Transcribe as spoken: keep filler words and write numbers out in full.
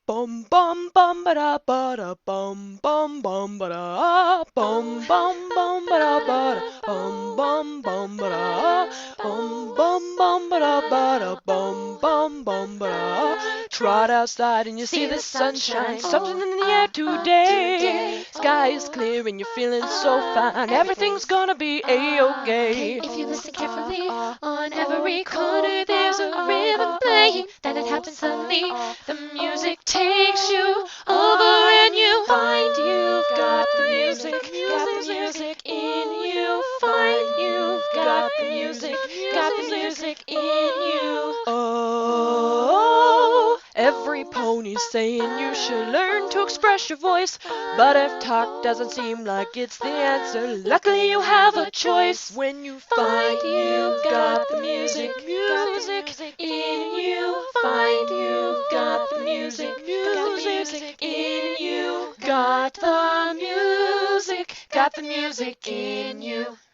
Bum bum bum ba da ba da bum bum bum ba da bum bum bum ba da ba da bum bum bum ba da bum bum bum ba da ba da bum bum bum ba da. Trot outside and you see the sunshine, something in the air today. Sky is clear and you're feeling so fine. Everything's gonna be a-okay. If you listen carefully, on every corner there's a rhythm playing. Then it happens suddenly. The music takes you over and you find you've got the music, got the music in you. Find you've got the music, got the music in you. Oh, every pony's saying you should learn to express your voice. But if talk doesn't seem like it's the answer, luckily you have a choice. When you find you've got the music, music in you. Find you've got the music, music in you. Got the music, got the music in you.